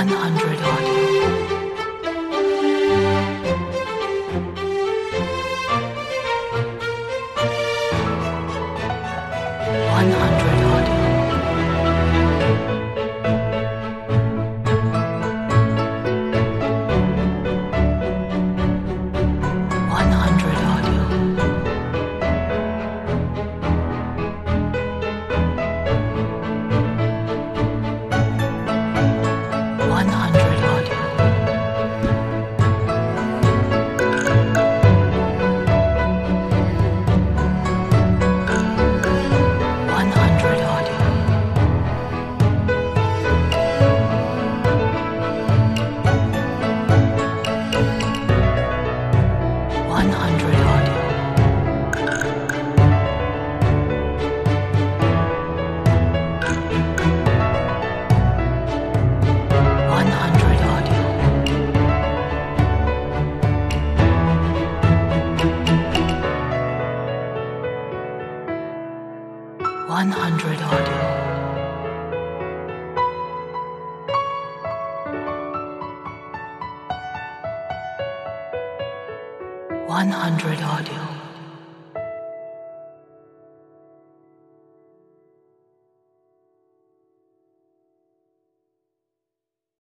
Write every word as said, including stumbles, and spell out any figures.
one hundred audio. one hundred audio. one hundred audio. one hundred audio. one hundred audio. one hundred audio. one hundred audio. one hundred audio. one hundred audio.